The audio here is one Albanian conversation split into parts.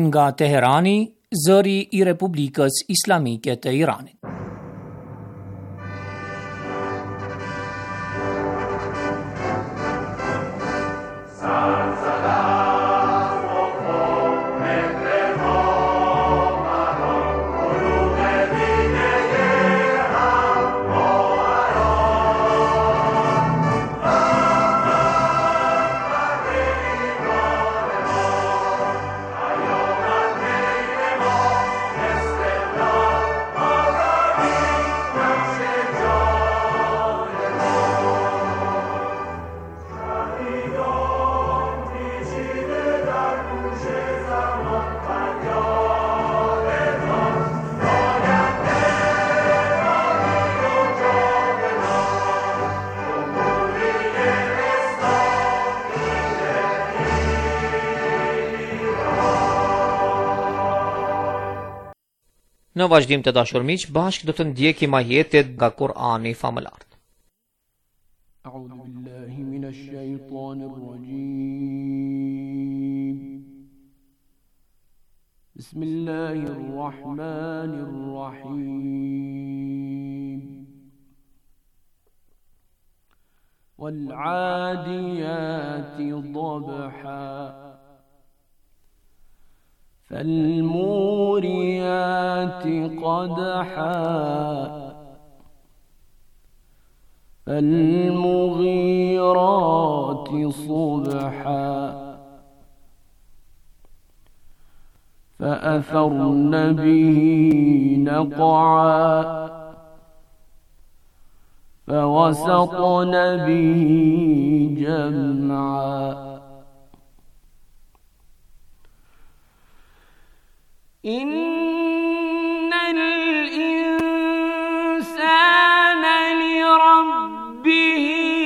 Nga Teherani, zëri I Republikës Islamike të Iranit. Në vazhdim të dashur miq, bashkë do të ndjekim ajetet nga Kur'ani famëlar. A'udhu billahi minash shaitanir rajim. Bismillahir rahmanir rahim. Wal 'adiyati dhabha فالموريات قدحا فالمغيرات صبحا فأثرن به نقعا فوسطن به جمعا إن الإنسان لربه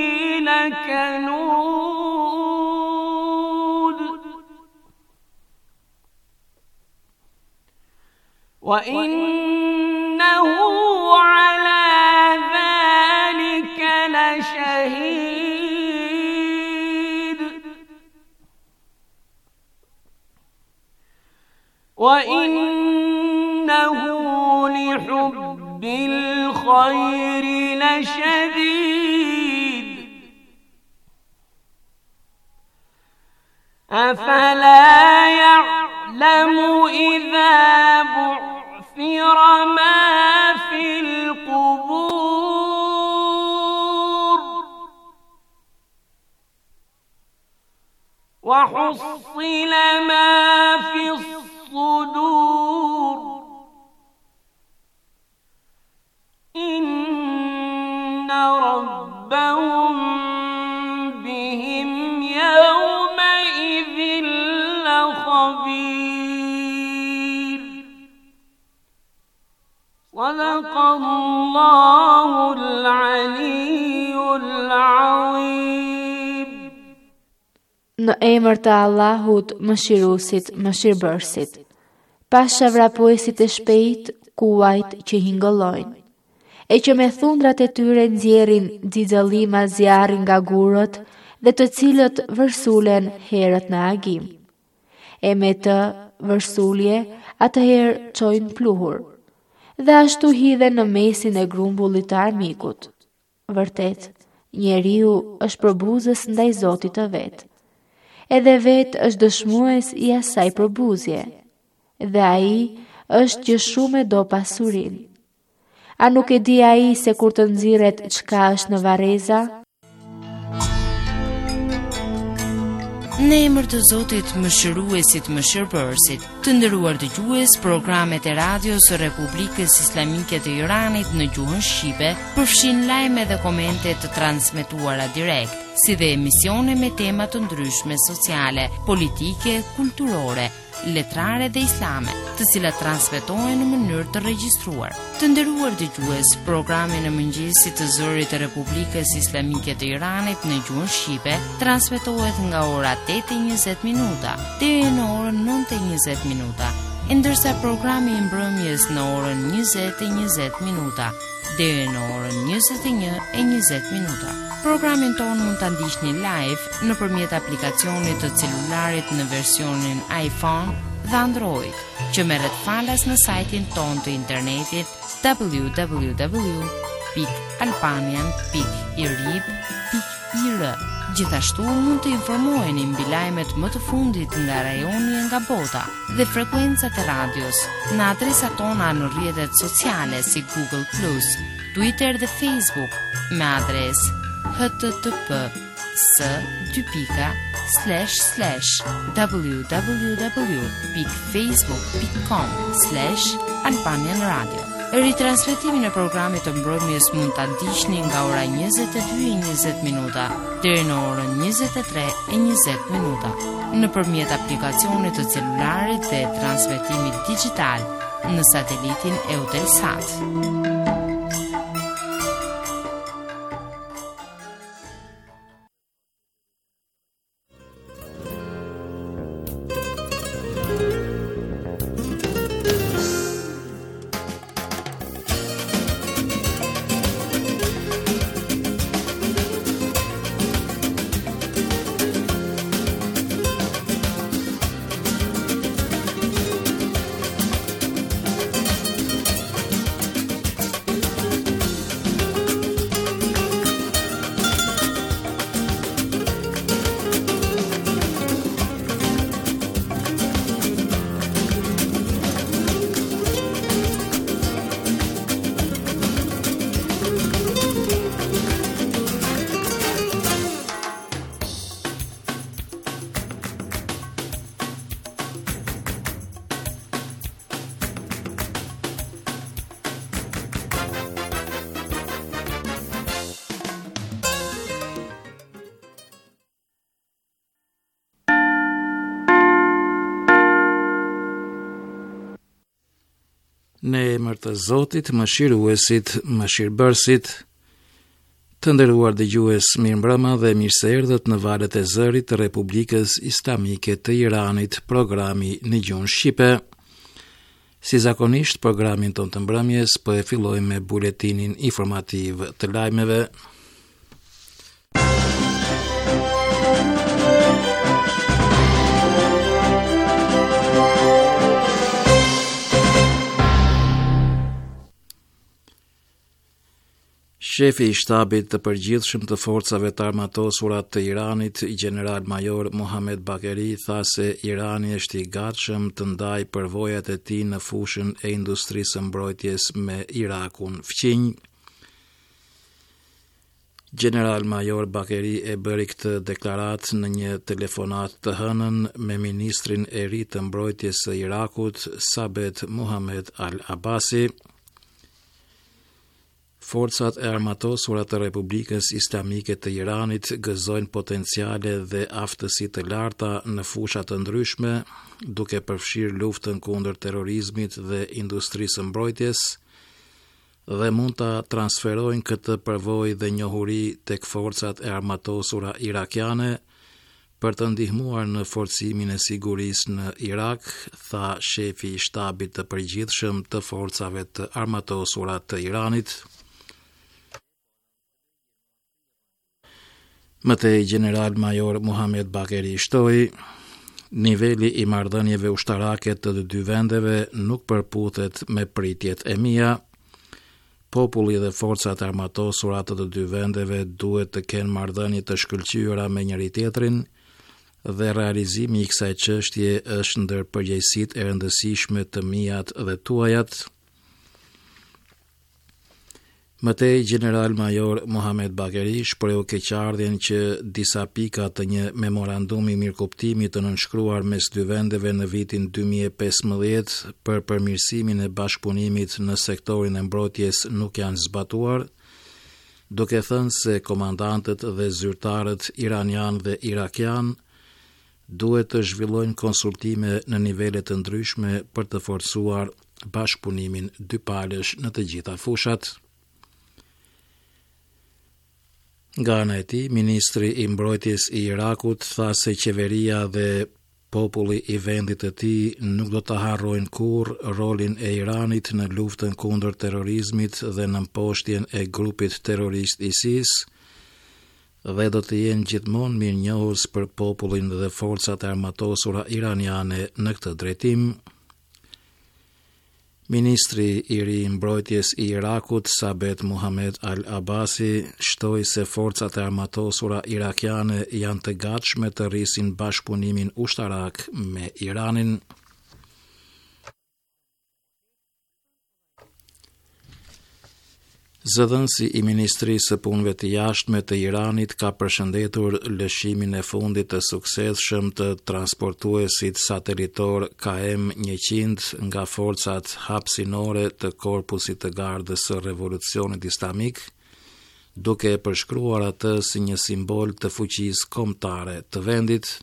لكنود وإنه على ذلك لشهيد وإنه لحب الخير لشديد أفلا يعلم إذا بعثر ما في القبور وحصل ما في الصدور إن ربهم بهم يومئذ لخبير صدق الله العلي العظيم. Në emër të Allahut, mëshiruesit, mëshirbërësit. Pasha vrapuesit e shpejt, kuajt që hingëllojnë, e që me thundrat e tyre nxjerrin xixëllima zjarri nga gurët dhe të cilët vërsulen herët në agim. E me të vërsulje atëherë çojnë pluhur, dhe ashtu hidhen në mesin e grumbullit të armikut. Vërtet, njeriu është përbuzës ndaj Zotit të vet. Edhe vetë është dëshmues I asaj përbuzje, dhe ai është që shumë e do pasurin. A nuk e di ai se kur të nxirret çka është në varreza? Në emër të Zotit, mëshiruesit, mëshirbërësit, të nderuar dëgjues, programet e radios së Republikës Islamike të Iranit në gjuhën shqipe përfshin lajme dhe komente të transmetuara direkt, si dhe emisione me tema të ndryshme sociale, politike, kulturore, letrare dhe islame, të cilat transmetohen në mënyrë të regjistruar. Të nderuar dëgjues, programi në mëngjesit të zërit të Republikës Islamike të Iranit në gjuhën shqipe transmetohet nga ora 8:20 deri në orën 9:20, ndërsa programi I mbrëmjes në orën 20:20 deri në orën 21:20. Programin tonë mund ta ndiqni live nëpërmjet aplikacionit të celularit në versionin iPhone dhe Android, që merret falas në sajtin ton të internetit www.albanian.irib.ir. Gjithashtu mund të informoheni mbi lajmet më të fundit nga rajoni e nga bota dhe frekuencat e radios në adresat tona në rrjetet sociale si Google+, Twitter dhe Facebook me adresë http://www.facebook.com/Albanian Radio. Ritransmetimin e programit të mbrëmjes mund ta ndiqni nga ora 22:20 deri në orën 23:20 nëpërmjet aplikacionit të celularit dhe transmetimit digjital në satelitin Eutelsat. Në emër të Zotit, mëshiruesit, mëshirbërësit, të nderuar dëgjues, mirëmbrëma dhe mirëseerdhët në valët e zërit të Republikës Islamike të Iranit, programi në gjuhën shqipe. Si zakonisht, programin ton të mbrëmjes po e fillojmë me buletinin informativ të lajmeve. Shefi i shtabit të përgjithshëm të forcave të armatosura të Iranit, General Major Mohamed Bakeri, tha se Irani është i gatshëm të ndajë përvojat e tij në fushën e industrisë së mbrojtjes me Irakun fqinj. General Major Bakeri e bëri këtë deklaratë në një telefonat të hënën me ministrin e ri të mbrojtjes së Irakut, Sabet Muhammad Al-Abasi. Forcat e armatosura të Republikës Islamike të Iranit gëzojnë potenciale dhe aftësi të larta në fusha të ndryshme, duke përfshirë luftën kundër terrorizmit dhe industrisë së mbrojtjes, dhe mund ta transferojnë këtë përvojë dhe njohuri tek forcat e armatosura irakiane për të ndihmuar në forcimin e sigurisë në Irak, tha shefi i shtabit të përgjithshëm të forcave të armatosura të Iranit. Mëtej General Major Mohamed Bakeri shtoi, niveli i marrëdhënieve ushtarake të dy vendeve nuk përputhet me pritjet e mia. Populli dhe forcat armatosura të dy vendeve duhet të kenë marrëdhënie të shkëlqyera me njëri tjetrin dhe realizimi i kësaj çështje është ndër përgjegjësitë e rëndësishme të mijat dhe tuajat. Mëtej General Major Mohamed Bakeri shprehu keqardhjen që disa pika të një memorandumi mirëkuptimi të nënshkruar mes dy vendeve në vitin 2015 për përmirësimin e bashkëpunimit në sektorin e mbrojtjes nuk janë zbatuar, duke thënë se komandantët dhe zyrtarët iranian dhe irakian duhet të zhvillojnë konsultime në nivele të ndryshme për të forcuar bashkëpunimin dypalësh në të gjitha fushat. Nga ana e tij, ministri i mbrojtjes i Irakut tha se qeveria dhe populli i vendit të tij nuk do të harrojnë kurrë rolin e Iranit në luftën kundër terrorizmit dhe në mposhtjen e grupit terrorist ISIS dhe do të jenë gjithmonë mirënjohës për popullin dhe forcat e armatosura iraniane në këtë drejtim. Ministri i ri i mbrojtjes i Irakut, Sabet Muhammad Al-Abasi, shtoi se forcat e armatosura irakiane janë të gatshme të rrisin bashkëpunimin ushtarak me Iranin. Zëdhënësi i Ministrisë së Punëve të Jashtme të Iranit ka përshëndetur lëshimin e fundit të suksesshëm të transportuesit satelitor KM-100 nga forcat hapësinore të Korpusit të Gardës së Revolucionit Islamik, duke përshkruar atë si një simbol të fuqisë kombëtare të vendit.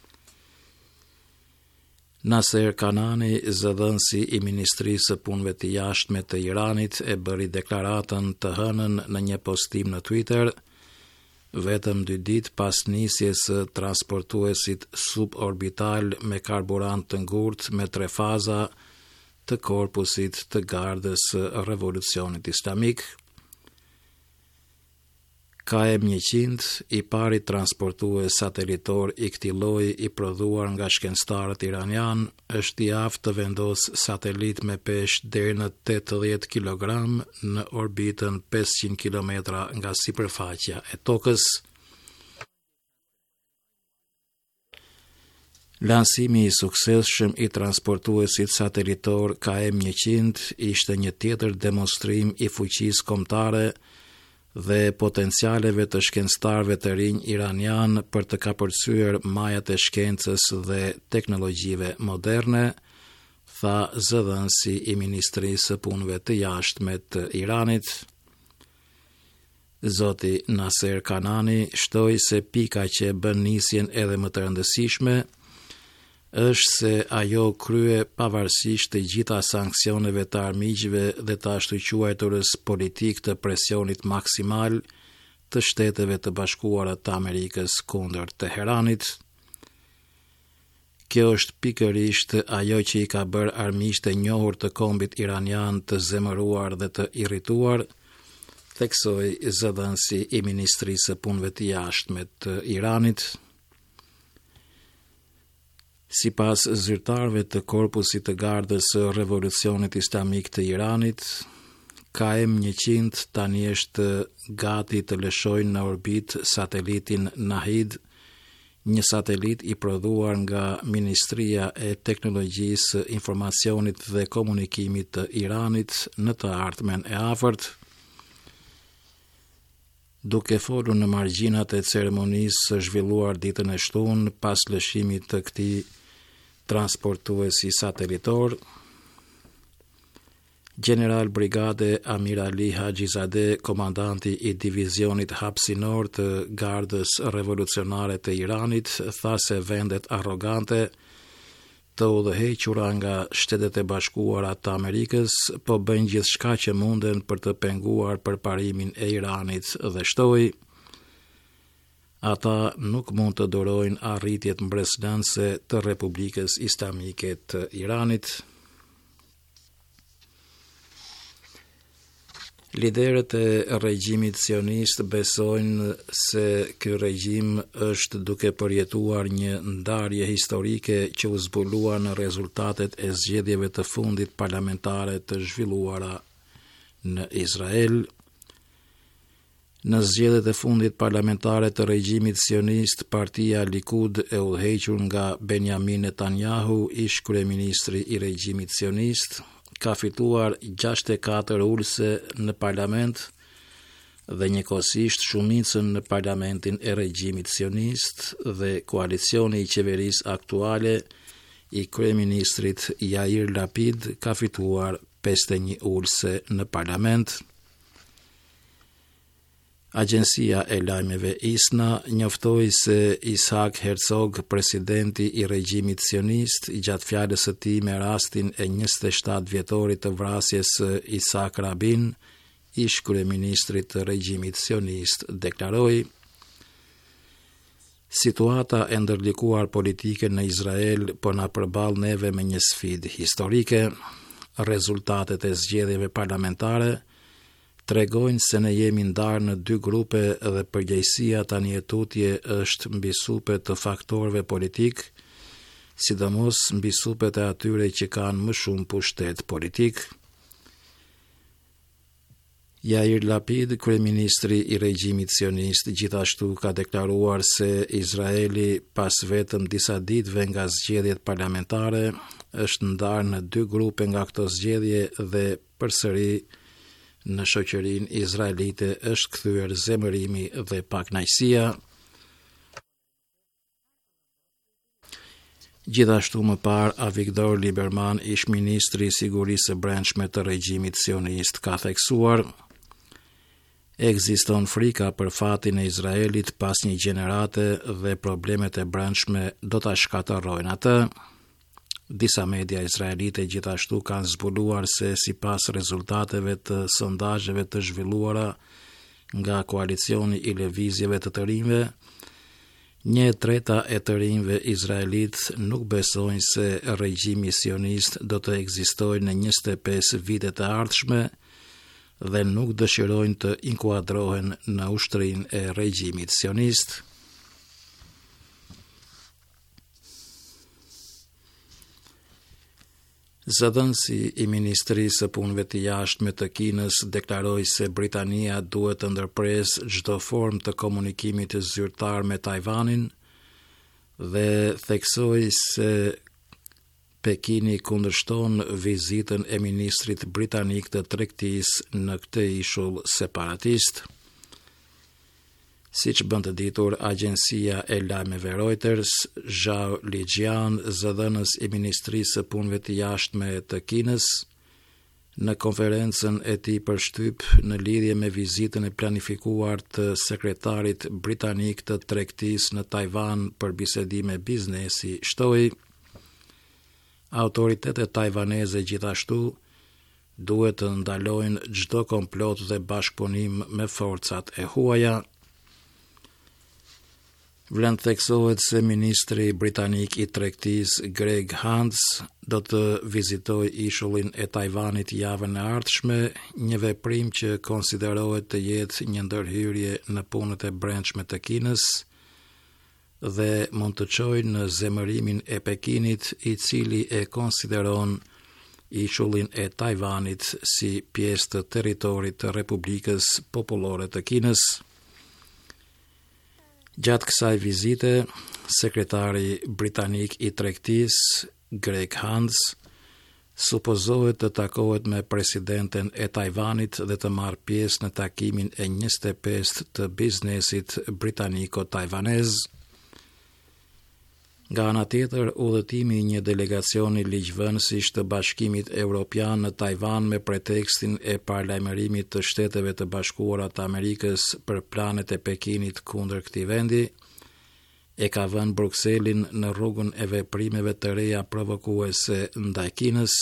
Naser Kanani, zëdhënësi i Ministrisë së Punëve të Jashtme të Iranit, e bëri deklaratën të hënën në një postim në Twitter, vetëm 2 ditë pas nisjes së transportuesit suborbital me karburant të ngurtë me 3 faza të Korpusit të Gardës së Revolucionit Islamik. KM-100, i pari transportues satelitor i këtij lloji i prodhuar nga shkencëtarët iranian, është i aftë të vendos satelit me peshë deri në 80 kg në orbitën 500 km nga sipërfaqja e tokës. Lansimi i suksesshëm i transportuesit satelitor KM-100 ishte një tjetër demonstrim i fuqisë kombëtare dhe potencialeve të shkencëtarëve të rinj iranian për të kapërcyer majat e shkencës dhe teknologjive moderne, tha zëdhënësi i Ministrisë së Punëve të Jashtme të Iranit. Zoti Naser Kanani shtoi se pika që bën nisjen edhe më të rëndësishme është se ajo krye pavarësisht të gjitha sanksioneve të armiqve dhe të ashtu quajturës politik të presionit maksimal të Shteteve të Bashkuara të Amerikës kundër Teheranit. Kjo është pikërisht ajo që i ka bërë armiqtë e njohur të kombit iranian të zemëruar dhe të irrituar, theksoi zëdhënësi i Ministrisë së Punëve të Jashtme të Iranit. Sipas zyrtarëve të Korpusit të Gardës së Revolucionit Islamik të Iranit, KM-100 tani është gati të lëshojë në orbitë satelitin Nahid, një satelit i prodhuar nga Ministria e Teknologjisë, Informacionit dhe Komunikimit të Iranit në të ardhmen e afërt. Duke folur në margjinat e ceremonisë së zhvilluar ditën e shtunë pas lëshimit të këtij transportuesi satelitor, General Brigade Amir Ali Hajizadeh, komandanti i divizionit hapësinor të Gardës Revolucionare të Iranit, tha se vendet arrogante të udhëhequra nga Shtetet e Bashkuara të Amerikës po bëjnë gjithçka që munden për të penguar përparimin e Iranit dhe shtoi: ata nuk mund të durojnë arritjet mbretëranëse të Republikës Islamike të Iranit. Liderët e regjimit sionist besojnë se ky regjim është duke përjetuar një ndarje historike që u zbulua në rezultatet e zgjedhjeve të fundit parlamentare të zhvilluara në Izrael. Në zgjedhjet e fundit parlamentare të regjimit sionist, partia Likud e udhëhequr nga Benjamin Netanyahu, ish kryeministri i regjimit sionist, ka fituar 64 ulëse në parlament dhe njëkohësisht shumicën në parlamentin e regjimit sionist, dhe koalicioni i qeverisë aktuale i kryeministrit Yair Lapid ka fituar 51 ulëse në parlament. Agjencia e lajmeve ISNA njoftoi se Ishak Herzog, presidenti i regjimit sionist, gjatë fjalës së tij me rastin e 27 vjetorit të vrasjes së Isak Rabin, ish kryeministrit të regjimit sionist, deklaroi: situata e ndërlikuar politike në Izrael po na përball neve me një sfidë historike. Rezultatet e zgjedhjeve parlamentare tregojnë se ne jemi ndarë në 2 grupe dhe përgjegjësia tani e tutje është mbi supet të faktorëve politik, sidomos mbi supet e atyre që kanë më shumë pushtet politik. Yair Lapid, kryeministri i regjimit sionist, gjithashtu ka deklaruar se Izraeli pas vetëm disa ditëve nga zgjedhjet parlamentare është ndarë në 2 grupe nga këto zgjedhje dhe përsëri në shoqërinë izraelite është kthyer zemërimi dhe pakënaqësia. Gjithashtu më parë, Avigdor Lieberman, ish ministri i sigurisë së brendshme të regjimit sionist, ka theksuar: ekziston frika për fatin e Izraelit pas një gjenerate dhe problemet e brendshme do ta shkatërrojnë atë. Disa media izraelite gjithashtu kanë zbuluar se sipas rezultateve të sondazheve të zhvilluara nga koalicioni i lëvizjeve të të rinjve, 1/3 e të rinjve izraelit nuk besojnë se regjimi sionist do të ekzistojë në 25 vitet e ardhshme dhe nuk dëshirojnë të inkuadrohen në ushtrinë e regjimit sionist. Zëdhënësi i Ministrisë së Punëve të Jashtme të Kinës deklaroi se Britania duhet të ndërpresë çdo formë të komunikimit të zyrtar me Tajvanin dhe theksoi se Pekini kundërshton vizitën e ministrit britanik të tregtisë në këtë ishull separatist. Siç bën të ditur agjencia e lajmeve Reuters, Zhao Lijian, zëdhënës i Ministrisë së Punëve të Jashtme të Kinës, në konferencën e tij përshtyp në lidhje me vizitën e planifikuar të sekretarit britanik të tregtisë në Tajvan për bisedime biznesi, shtoi: autoritetet tajvaneze gjithashtu duhet të ndalojnë çdo komplot dhe bashkëpunim me forcat e huaja. Vlen theksohet se ministri britanik i tregtisë Greg Hunt do të vizitojë ishullin e Tajvanit javën e ardhshme, një veprim që konsiderohet të jetë një ndërhyrje në punët e brendshme të Kinës dhe mund të çojë në zemërimin e Pekinit, i cili e konsideron ishullin e Tajvanit si pjesë të territorit të Republikës Popullore të Kinës. Gjatë kësaj vizite, sekretari britanik i tregtisë, Greg Hunt, supozohet të takohet me presidenten e Tajvanit dhe të marrë pjesë në takimin e 25 të biznesit britaniko-tajvanez. Nga ana tjetër, udhëtimi i një delegacioni ligjvënësish të Bashkimit Evropian në Tajvan me pretekstin e paralajmërimit të Shteteve të Bashkuara të Amerikës për planet e Pekinit kundër këtij vendi, e ka vënë Brukselin në rrugën e veprimeve të reja provokuese ndaj Kinës.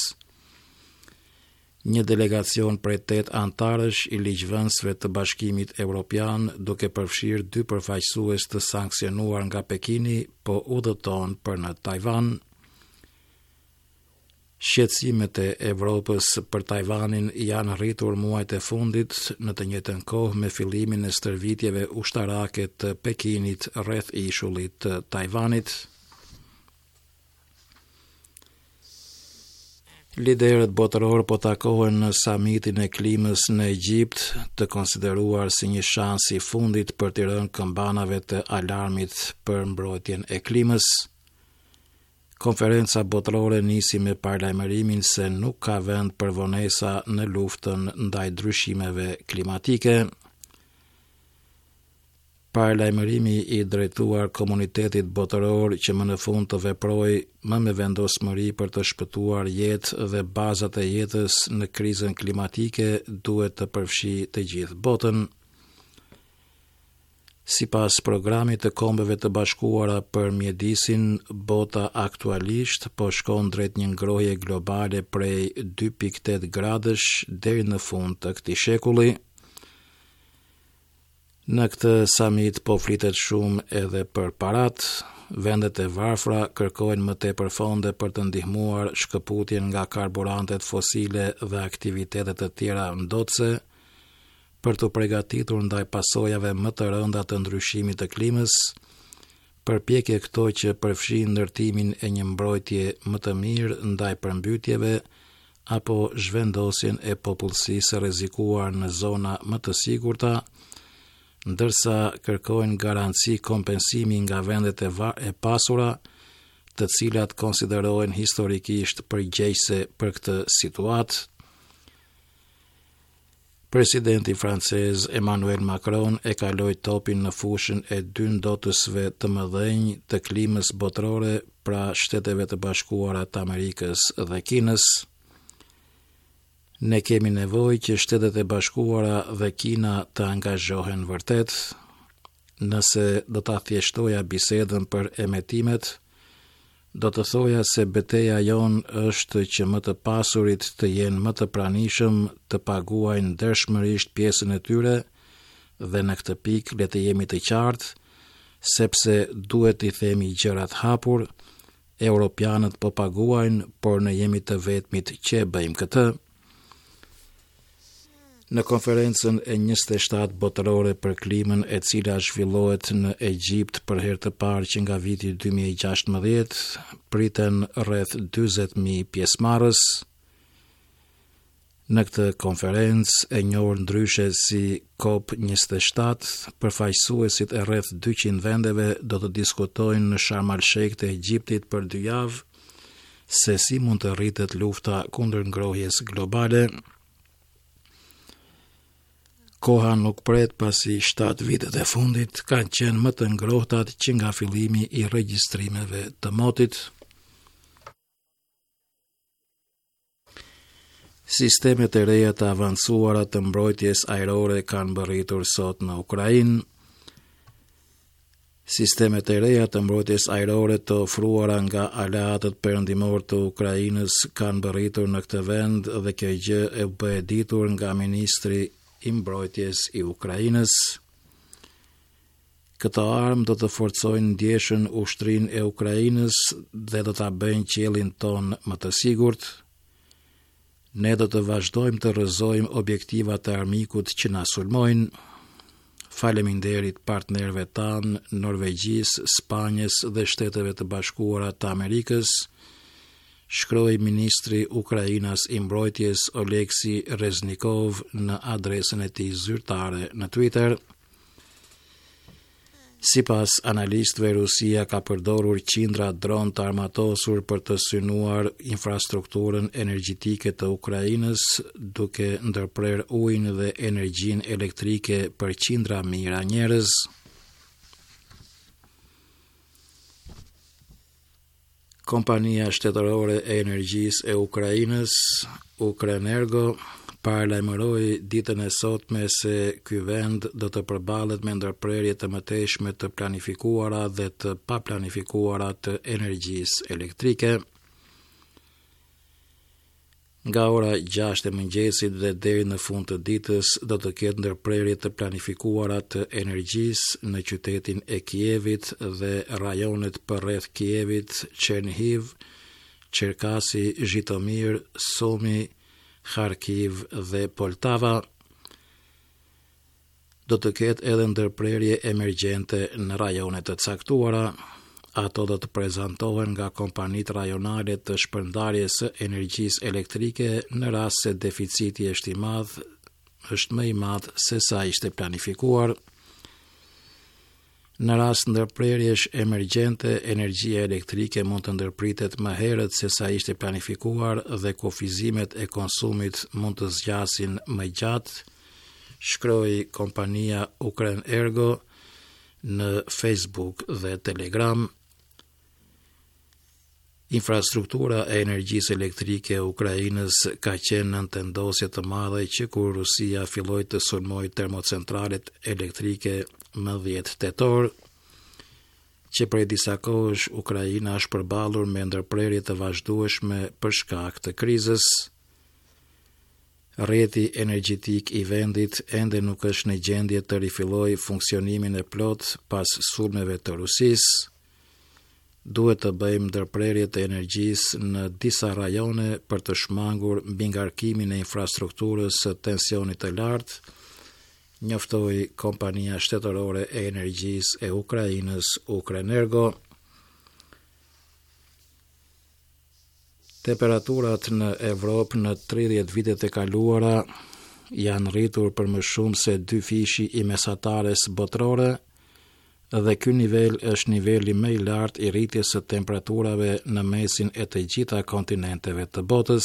Një delegacion prej 8 antarësh i ligjvënësve të Bashkimit Evropian, duke përfshirë 2 përfaqësues të sankcionuar nga Pekini, po udhëton për në Tajvan. Shqetësimet e Evropës për Tajvanin janë rritur muajt e fundit, në të njëjtën kohë me fillimin e stërvitjeve ushtarake të Pekinit rreth ishullit të Tajvanit. Liderët botëror po takohen në samitin e klimës në Egjipt, të konsideruar si një shans i fundit për të rënë këmbanave të alarmit për mbrojtjen e klimës. Konferenca botërore nisi me paralajmërimin se nuk ka vend për vonesa në luftën ndaj ndryshimeve klimatike. Paralajmërimi i drejtuar komunitetit botëror që më në fund të veproj më me vendosmëri për të shpëtuar jetë dhe bazat e jetës në krizën klimatike duhet të përfshijë të gjithë botën. Sipas programit të Kombeve të Bashkuara për mjedisin, bota aktualisht po shkon drejt një ngrohje globale prej 2.8 gradësh deri në fund të këtij shekulli. Në këtë summit po flitet shumë edhe për parat. Vendet e varfra kërkojnë më tepër fonde për të ndihmuar shkëputjen nga karburantet fosile dhe aktivitetet të tjera ndotëse, për të përgatitur ndaj pasojave më të rënda të ndryshimit të klimës, përpjekje këto që përfshin ndërtimin e një mbrojtje më të mirë ndaj përmbytjeve apo zhvendosjen e popullsisë rrezikuar në zona më të sigurta, ndërsa kërkojnë garanci kompensimi nga vendet e pasura, të cilat konsiderohen historikisht përgjegjëse për këtë situatë. Presidenti francez Emmanuel Macron e kaloi topin në fushën e dy ndotësve të mëdhenj të klimës botërore, pra Shteteve të Bashkuara të Amerikës dhe Kinës. Ne kemi nevojë që Shtetet e Bashkuara dhe Kina të angazhohen vërtet. Nëse do ta thjeshtoja bisedën për emetimet, do të thoja se betejë jon është që më të pasurit të jenë më të pranishëm të paguajnë ndershmërisht pjesën e tyre, dhe në këtë pikë le të jemi të qartë, sepse duhet i themi gjërat hapur, europianët po paguajnë, por ne jemi të vetmit që e bëjmë këtë. Në konferencën e 27 botërore për klimën, e cila zhvillohet në Egjipt për herë të parë që nga viti 2016, priten rreth 40.000 pjesëmarrës. Në këtë konferencë, e njohur ndryshe si COP27, përfaqësuesit e rreth 200 vendeve do të diskutojnë në Sharm el-Sheikh të Egjiptit për 2 javë se si mund të rritet lufta kundër ngrohjes globale. Koha nuk pret pasi 7 vitet e fundit kanë qenë më të ngrohtat që nga fillimi i regjistrimeve të motit. Sistemet e reja të avancuara të mbrojtjes ajrore kanë mbërritur sot në Ukrainë. Sistemet e reja të mbrojtjes ajrore të ofruara nga aleatët perëndimor të Ukrainës kanë mbërritur në këtë vend, dhe kjo gjë e bë e ditur nga ministri i mbrojtjes i Ukrainës. Këto armë do të forcojnë ndjeshën ushtrinë e Ukrainës dhe do ta bëjnë qiellin ton më të sigurt. Ne do të vazhdojmë të rrëzojmë objektivat e armikut që na sulmojnë. Faleminderit partnerëve tanë, Norvegjisë, Spanjës dhe Shteteve të Bashkuara të Amerikës, shkroi ministri Ukrainas i mbrojtjes Oleksi Reznikov në adresën e tij zyrtare në Twitter. Sipas analistëve, Rusia ka përdorur qindra dron të armatosur për të synuar infrastrukturën energjetike të Ukrainës, duke ndërprer ujin dhe energjinë elektrike për qindra mijëra njerëz. Kompania shtetërore e energjisë e Ukrainës, Ukrenergo, paralajmëroi ditën e sotme se ky vend do të përballet me ndërprerje të mëtejshme të planifikuara dhe të paplanifikuara të energjisë elektrike. Nga ora 6 e mëngjesit dhe deri në fund të ditës do të ketë ndërprerje të planifikuara të energjisë në qytetin e Kievit dhe rajonet përreth Kievit, Chernihiv, Cherkasi, Zhitomir, Sumi, Kharkiv dhe Poltava. Do të ketë edhe ndërprerje emergjente në rajone të caktuara. Ato do të prezantohen nga kompanitë rajonale të shpërndarjes së energjisë elektrike në rast se deficiti është më i madh se sa ishte planifikuar. Në rast ndërprerjesh emergjente, energjia elektrike mund të ndërpritet më herët se sa ishte planifikuar dhe kufizimet e konsumit mund të zgjasin më gjatë, shkroi kompania Ukrenergo në Facebook dhe Telegram. Infrastruktura e energjisë elektrike e Ukrainës ka qenë në tendosje të madhe që kur Rusia filloi të sulmojë termocentralet elektrike më 10 tetor, që prej disa kohësh Ukraina është përballur me ndërprerje të vazhdueshme për shkak të krizës. Rrjeti energjetik i vendit ende nuk është në gjendje të rifillojë funksionimin e plot pas sulmeve të Rusisë. Duhet të bëjmë ndërprerje të energjisë në disa rajone për të shmangur mbi ngarkimin e infrastrukturës së tensionit të lartë, njoftoi kompania shtetërore e energjisë e Ukrainës, Ukrenergo. Temperaturat në Evropë në 30 vitet e kaluara janë rritur për më shumë se 2 fishi i mesatares botërore dhe ky nivel është niveli më i lartë i rritjes së temperaturave në mesin e të gjitha kontinenteve të botës.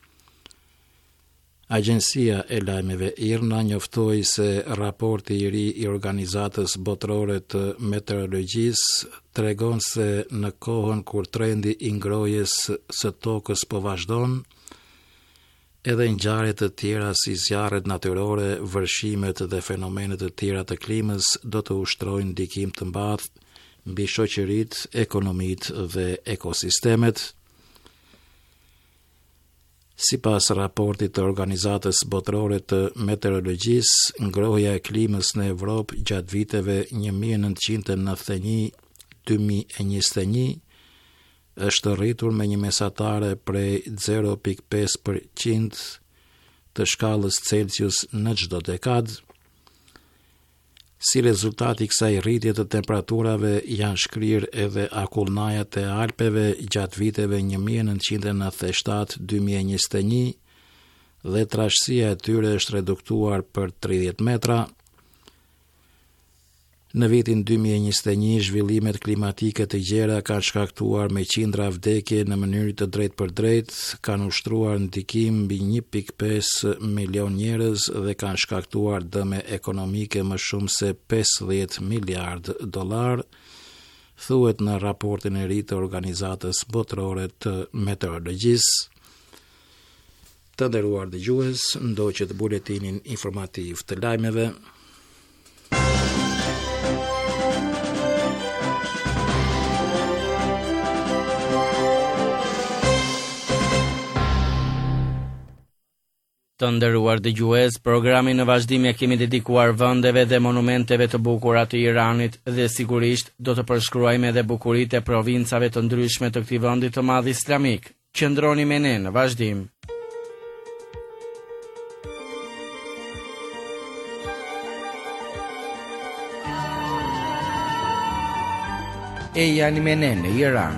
Agjencia e lajmeve IRNA njoftoi se raporti i ri i Organizatës Botërore të Meteorologjisë tregon se në kohën kur trendi i ngrohjes së tokës po vazhdon, edhe ngjarje të tjera si zjarret natyrore, vërshimet dhe fenomenet të tjera të klimës do të ushtrojnë ndikim të mbarë mbi shoqëritë, ekonomitë dhe ekosistemet. Sipas raportit të Organizatës Botërore të Meteorologjisë, ngrohja e klimës në Evropë gjatë viteve 1991-2021 është rritur me një mesatare prej 0.5% të shkallës Celsius në çdo dekadë. Si rezultat i kësaj rritje të temperaturave janë shkrirë edhe akullnajat e Alpeve gjatë viteve 1997-2021 dhe trashësia e tyre është reduktuar për 30 metra. Në vitin 2021, zhvillimet klimatike të gjera kanë shkaktuar me qindra vdekje në mënyrë të drejtpërdrejtë, kanë ushtruar ndikim mbi 1.5 milion njerëz dhe kanë shkaktuar dëme ekonomike më shumë se 50 miliard dollar, thuhet në raportin e ri të Organizatës Botërore të Meteorologjisë. Të nderuar dëgjues, ndoqët buletinin informativ të lajmeve. Të nderuar dëgjues, programin në vazhdim ja kemi dedikuar vendeve dhe monumenteve të bukura të Iranit dhe sigurisht do të përshkruajmë edhe bukuritë e provincave të ndryshme të këtij vendi të madh islamik. Qëndroni me ne në vazhdim. E janë me ne në Iran.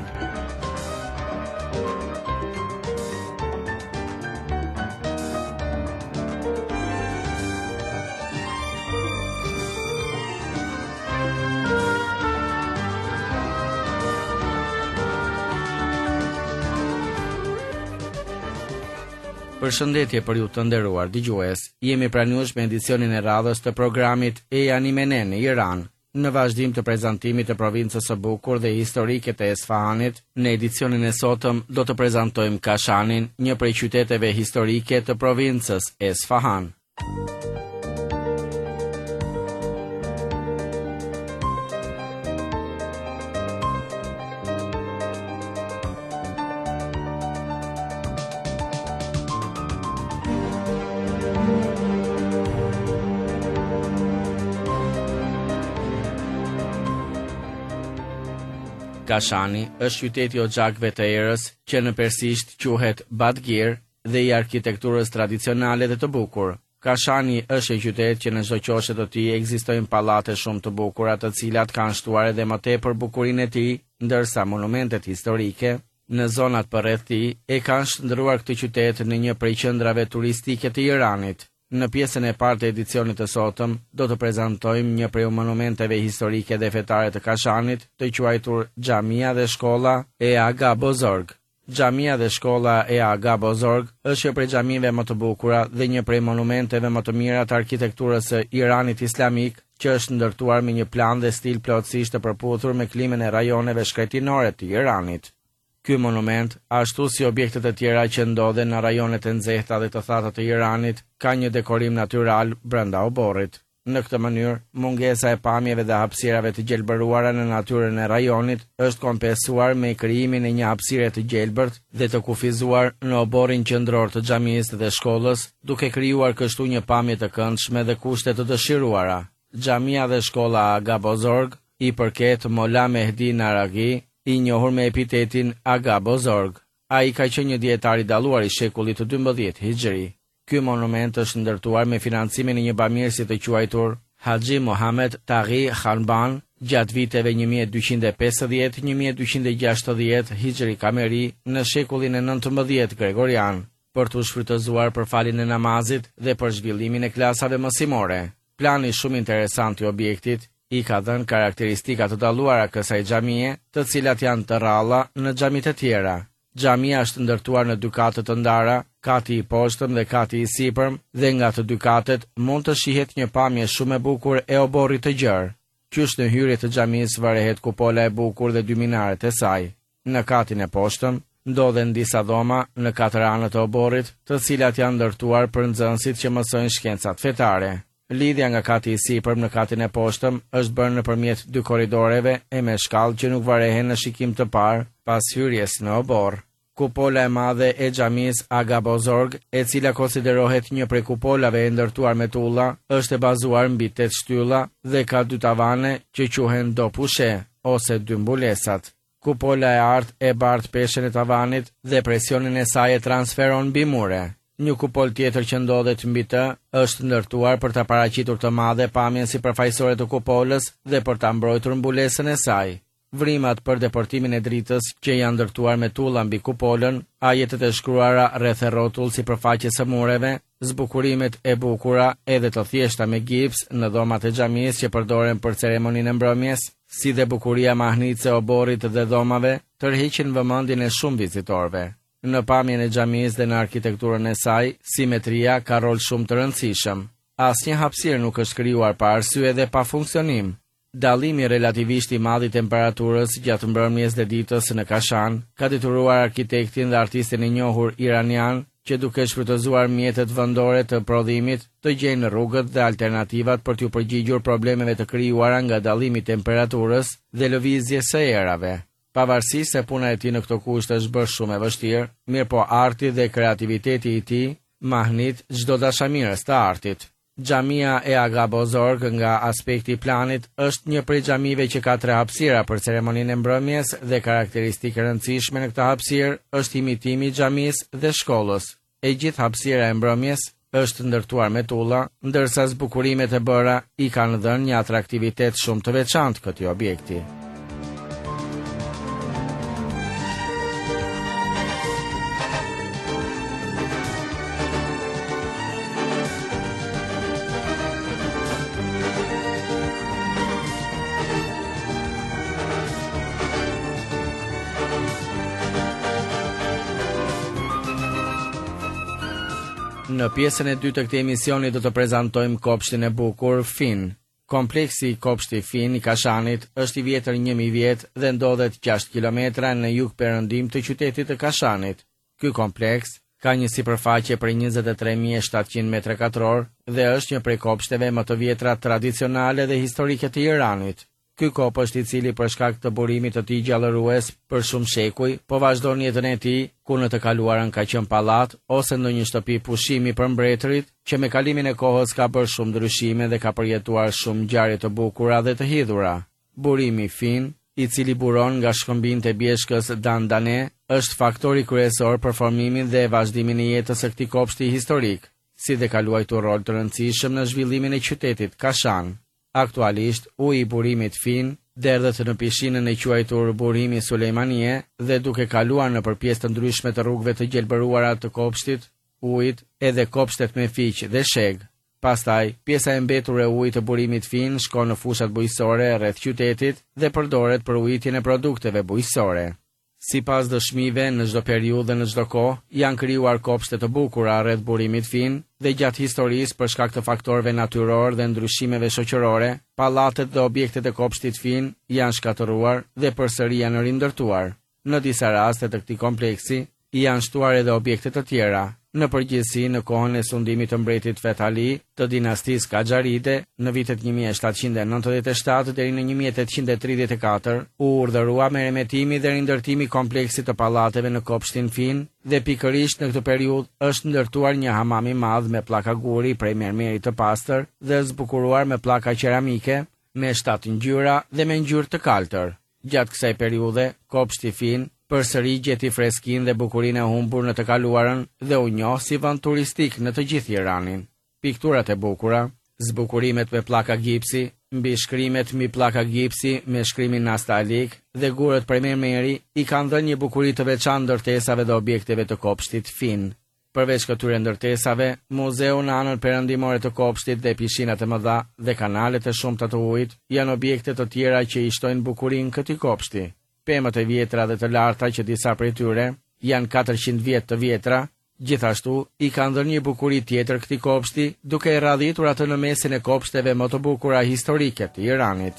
Përshëndetje për ju të nderuar dëgjues. Jemi pranuar me edicionin e radhës të programit E janë me ne në Iran. Në vazhdim të prezantimit të provincës së bukur dhe historike të Esfahanit, në edicionin e sotëm do të prezantojmë Kashanin, një prej qyteteve historike të provincës Esfahan. Kashani është qyteti o gjakve të erës që në persisht quhet Badgir dhe i arkitekturës tradicionale dhe të bukur. Kashani është një qytet që në çdo qoshe të tij ekzistojnë pallate shumë të bukura të cilat kanë shtuar edhe më tepër bukurinë e tij, ndërsa monumentet historike në zonat përreth tij e kanë shndruar këtë qytet në një prej qendrave turistike të Iranit. Në pjesën e parë të edicionit të sotëm, do të prezantojmë një prej monumenteve historike dhe fetare të Kashanit, të quajtur Xhamia dhe Shkolla e Aga Bozorg. Xhamia dhe Shkolla e Aga Bozorg është një prej xhamive më të bukura dhe një prej monumenteve më të mira të arkitekturës së Iranit islamik, që është ndërtuar me një plan dhe stil plotësisht të përputhur me klimën e rajoneve shkretinore të Iranit. Ky monument, ashtu si objektet e tjera që ndodhen në rajonet e nxehta dhe të thata të Iranit, ka një dekorim natyral brenda oborrit. Në këtë mënyrë, mungesa e pamjeve dhe hapësirave të gjelbëruara në natyrën e rajonit është kompensuar me krijimin e një hapësire të gjelbërt dhe të kufizuar në oborrin qendror të xhamisë dhe shkollës, duke krijuar kështu një pamje të këndshme dhe kushte të dëshiruara. Xhamia dhe Shkolla Aga Bozorg i përket Molla Mehdi Naraghi, i njohur me epitetin Aga Bozorg. Ai ka qenë një dietar i dalluar i shekullit të 12 Hijri. Ky monument është ndërtuar me financimin e një bamirësi të quajtur Haxhi Mohamed Taghi Khanban gjatë viteve 1250-1260 Hijri Kameri në shekullin e 19 Gregorian, për të shfrytëzuar për faljen e namazit dhe për zhvillimin e klasave mësimore. Plani shumë interesant i objektit i ka dhënë karakteristika të dalluara kësaj xhamie, të cilat janë të rralla në xhamit e tjera. Xhamia është ndërtuar në dy kate të ndara, kati i poshtëm dhe kati i sipërm, dhe nga të dy katet mund të shihet një pamje shumë e bukur e oborrit të gjerë. Qysh në hyrje të xhamisë varehet kupola e bukur dhe dy minaret e saj. Në katin e poshtëm ndodhen disa dhoma në katër anët e oborrit, të cilat janë ndërtuar për nxënësit që mësojnë shkencat fetare. Lidhja nga kati i sipërm në katin e poshtëm është bërë nëpërmjet dy korridoreve e me shkallë që nuk varehen në shikim të parë pas hyrjes në obor. Kupola e madhe e xhamisë Aga Bozorg, e cila konsiderohet një prej kupolave e ndërtuar me tulla, është e bazuar mbi 8 shtylla dhe ka 2 tavane që quhen do pushe ose 2 mbulesat. Kupola e artë e bart peshën e tavanit dhe presionin e saj e transferon mbi mure. Një kupol tjetër që ndodhet mbi të është ndërtuar për ta paraqitur të madhe pamjen sipërfaqësore të kupolës dhe për ta mbrojtur mbulesën e saj. Vrimat për deportimin e dritës që janë ndërtuar me tulla mbi kupolën, ajetet e shkruara rreth e rrotull sipërfaqes së mureve, zbukurimet e bukura edhe të thjeshta me gips në dhomat e xhamisë që përdoren për ceremoninë e mbrëmjes, si dhe bukuria mahnitse e oborrit dhe dhomave, tërheqin vëmendjen e shumë vizitorëve. Në pamjen e xhamisë dhe në arkitekturën e saj, simetria ka rol shumë të rëndësishëm. Asnjë hapësirë nuk është krijuar pa arsye dhe pa funksionim. Dallimi relativisht i madh i temperaturës gjatë mbrëmjes dhe ditës në Kashan ka detyruar arkitektin dhe artistin e njohur iranian që duke shfrytëzuar mjetet vendore të prodhimit të gjejnë rrugët dhe alternativat për t'u përgjigjur problemeve të krijuara nga dallimi i temperaturës dhe lëvizjes së erave. Pavarësisht se puna e tij në këto kushte është bërë shumë e vështirë, mirëpo arti dhe kreativiteti i tij mahnit çdo dashamirës të artit. Xhamia e Aga Bozorg nga aspekti i planit është një prej xhamive që ka 3 hapësira për ceremoninë e mbrëmjes dhe karakteristikë e rëndësishme në këtë hapësirë është imitimi i xhamisë dhe shkollës. E gjithë hapësira e mbrëmjes është ndërtuar me tulla, ndërsa zbukurimet e bëra i kanë dhënë një atraktivitet shumë të veçantë këtij objekti. Në pjesën e dytë të këtij emisioni do të prezantojmë kopshtin e bukur Fin. Kompleksi i kopshti Fin i Kashanit është i vjetër 1000 vjet dhe ndodhet 6 kilometra në jug-perëndim të qytetit të Kashanit. Ky kompleks ka një sipërfaqe prej 23.700 metra katror dhe është një prej kopshteve më të vjetra tradicionale dhe historike të Iranit. Ky kopësht i cili për shkak të burimit të tij gjallërues për shumë shekuj, po vazhdon jetën e tij, ku në të kaluarën ka qenë pallat ose ndonjë shtëpi pushimi për mbretërit, që me kalimin e kohës ka bërë shumë ndryshime dhe ka përjetuar shumë ngjarje të bukura dhe të hidhura. Burimi Fin, i cili buron nga shkëmbinjtë e bjeshkës Dandane, është faktori kryesor për formimin dhe vazhdimin e jetës së këtij kopshti historik, si dhe ka luajtur rol të rëndësishëm në zhvillimin e qytetit Kashan. Aktualisht, uji i burimit Fin derdhet në pishinën e quajtur burimi Sulejmanie dhe duke kaluar në pjesë të ndryshme të rrugëve të gjelbëruara të kopshtit, ujit edhe kopshtet me fiq dhe sheg. Pastaj, pjesa e mbetur e ujit të burimit Fin shkon në fushat bujqësore rreth qytetit dhe përdoret për ujitjen e produkteve bujqësore. Sipas dëshmive, në çdo periudhë dhe në çdo kohë janë krijuar kopshte të bukura rreth burimit Fin dhe gjatë historisë për shkak të faktorëve natyror dhe ndryshimeve shoqërore, pallatet dhe objektet e kopshtit Fin janë shkatëruar dhe përsëri janë rindërtuar. Në disa raste të këtij kompleksi janë shtuar edhe objekte të tjera. Në përgjithësi, në kohën e sundimit të mbretit Fethali të dinastisë Kaxharide në vitet 1797 deri në 1834, u urdhërua merremetimi dhe rindërtimi i kompleksit të pallateve në kopshtin Fin dhe pikërisht në këtë periudhë është ndërtuar një hamam i madh me pllaka guri prej mermerit të pastër dhe zbukuruar me pllaka qeramike me 7 ngjyra dhe me ngjyrë të kaltër. Gjatë kësaj periudhe, kopshti Fin Përsëri gjeti freskinë dhe bukurinë e humbur në të kaluarën dhe u njoh si vend turistik në të gjithë Iranin. Pikturat e bukura, zbukurimet me pllaka gipsi, mbi shkrimet mbi pllaka gipsi me shkrimin nastalik dhe gurët prej mermeri i kanë dhënë një bukuri të veçantë ndërtesave dhe objekteve të kopshtit fin. Përveç këtyre ndërtesave, muzeu në anën perëndimore të kopshtit dhe pishinat e mëdha dhe kanalet e shumta të ujit janë objekte të tjera që i shtojnë bukurinë këtij kopshti. Pemët e vjetra dhe të larta që disa prej tyre janë 400 vjet të vjetra, gjithashtu i kanë dhënë një bukuri tjetër këtij kopshti, duke e radhitur atë në mesin e kopshteve më të bukura historike të Iranit.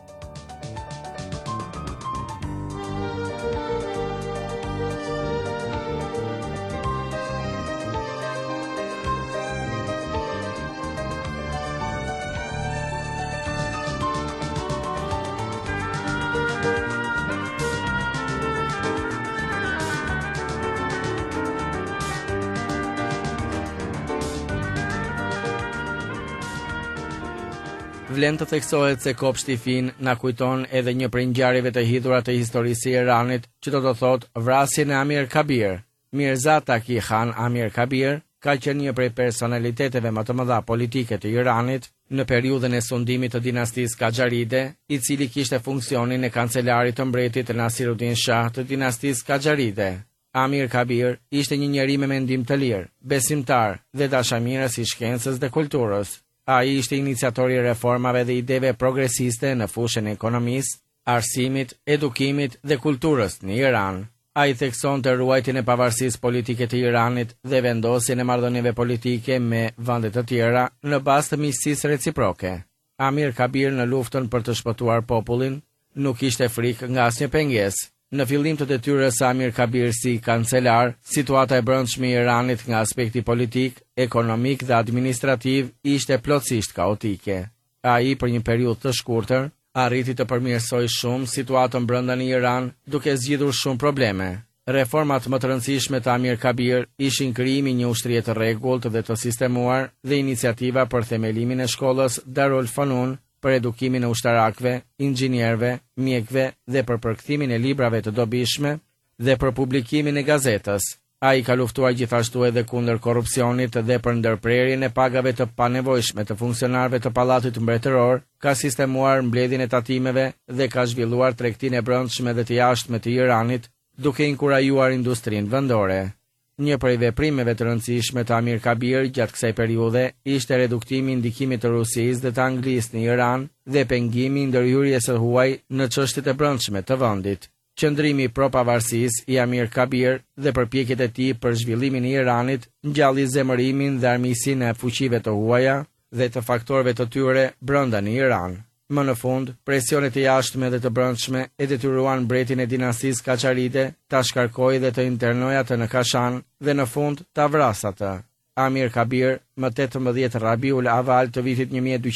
Vlen të theksohet se kopshti fin na kujton edhe një prej ngjarjeve të hidhura të historisë së Iranit, që do të thotë vrasjen e Amir Kabir. Mirza Taqi Khan Amir Kabir ka qenë një prej personaliteteve më të mëdha politike të Iranit në periudhën e sundimit të dinastisë Qajaride, i cili kishte funksionin e kancelarit të mbretit Nasiruddin Shah të dinastisë Qajaride. Amir Kabir ishte një njeri me mendim të lirë, besimtar dhe dashamirës i shkencës dhe kulturës. Ai ishte iniciatori i reformave dhe ideve progresiste në fushën e ekonomisë, arsimit, edukimit dhe kulturës në Iran. Ai theksonte ruajtjen e pavarësisë politike të Iranit dhe vendosjen e marrëdhënieve politike me vende të tjera në bazë të miqësisë reciproke. Amir Kabir në luftën për të shpëtuar popullin nuk kishte frikë nga asnjë pengesë. Në fillim të detyrës së Amir Kabir si kancelar, situata e brendshme e Iranit nga aspekti politik, ekonomik dhe administrativ ishte plotësisht kaotike. Ai për një periudhë të shkurtër arriti të përmirësojë shumë situatën brenda në Iran, duke zgjidhur shumë probleme. Reformat më të rëndësishme të Amir Kabir ishin krijimi një ushtrie të rregullt dhe të sistemuar dhe iniciativa për themelimin e shkollës Darul Fanun, për edukimin e ushtarakëve, inxhinierëve, mjekëve dhe për përkthimin e librave të dobishme dhe për publikimin e gazetës. Ai ka luftuar gjithashtu edhe kundër korrupsionit dhe për ndërprerjen e pagave të panevojshme të funksionarëve të pallatit mbretëror, ka sistemuar mbledhjen e tatimeve dhe ka zhvilluar tregtinë e brendshme dhe të jashtme të Iranit, duke inkurajuar industrinë vendore. Një prej veprimeve të rëndësishme të Amir Kabir gjatë kësaj periudhe ishte reduktimi i ndikimit të Rusisë dhe të Anglisë në Iran dhe pengimi i ndërhyrjes së huaj në çështjet e brendshme të vendit. Qëndrimi pro pavarësisë i Amir Kabir dhe përpjekjet e tij për zhvillimin e Iranit ngjalli zemërimin dhe armiqsinë e fuqive të huaja dhe të faktorëve të tyre brenda në Iran. Më në fund, presionet e jashtme dhe të brendshme e detyruan mbretin e dinastisë Qajaride ta shkarkojë dhe të internojë atë në Kashan dhe në fund ta vrasë atë. Amir Kabir, më 18 Rabiul Awal të vitit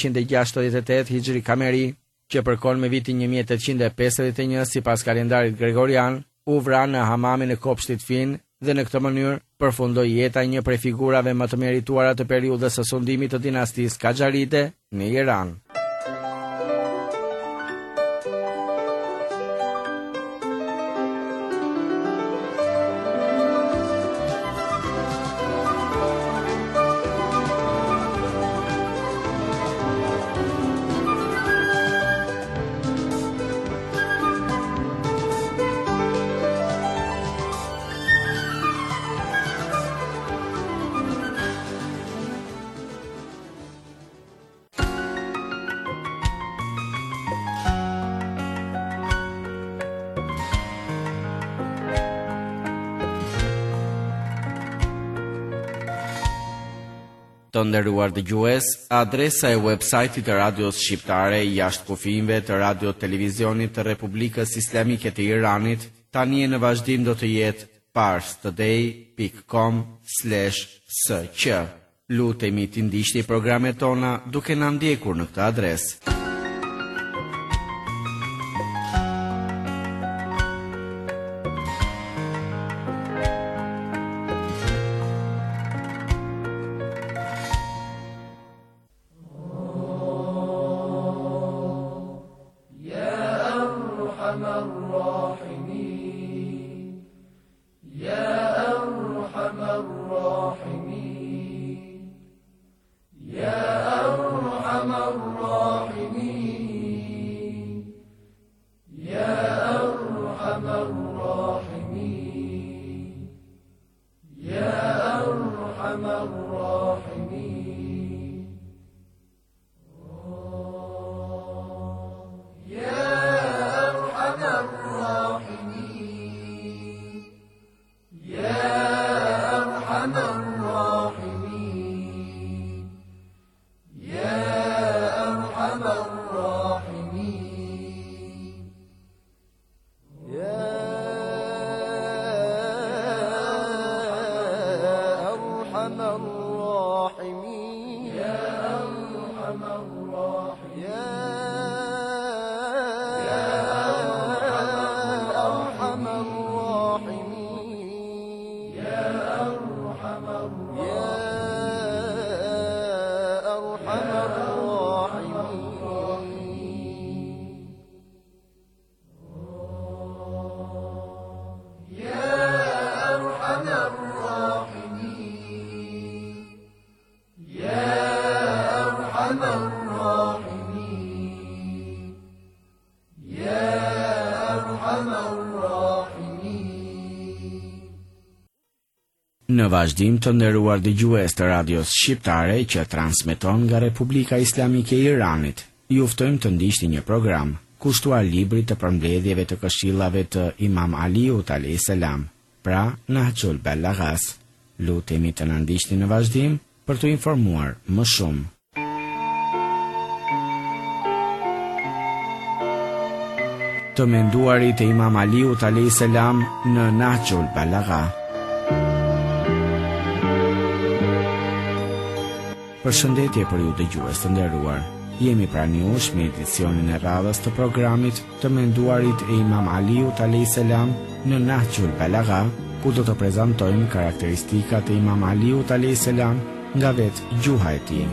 1268 Hijri Kameri, që përkon me vitin 1851 sipas kalendarit gregorian, u vra në hamamin e kopshtit fin dhe në këtë mënyrë përfundoi jeta një prej figurave më të merituara të periudhës së sundimit të dinastisë Qajaride në Iran. Të nderuar dëgjues, adresa e websajtit të radios shqiptare jashtë kufijve të radio televizionit të Republikës Islamike të Iranit tani në vazhdim do të jetë parstoday.com/sq. Lutemi të ndiqni programet tona duke na ndjekur në këtë adresë. Në vazhdim të nderuar dëgjues të radios shqiptare që transmeton nga Republika Islamike e Iranit, ju ftojmë të ndiqni një program kushtuar librit të përmbledhjeve të këshillave të Imam Aliut alayhis salam, pra Nahjul Balaghas. Lutemi të na ndiqni në vazhdim për të informuar më shumë. Të menduarit e Imam Aliut alayhis salam në Nahjul Balagha. Përshëndetje për ju dëgjues të nderuar. Jemi pranë jush me edicionin e radhës të programit Të menduarit e Imam Aliut alayhis salam në Nahjul Balagha, ku do të prezantojmë karakteristikat e Imam Aliut alayhis salam nga vetë gjuha e tij.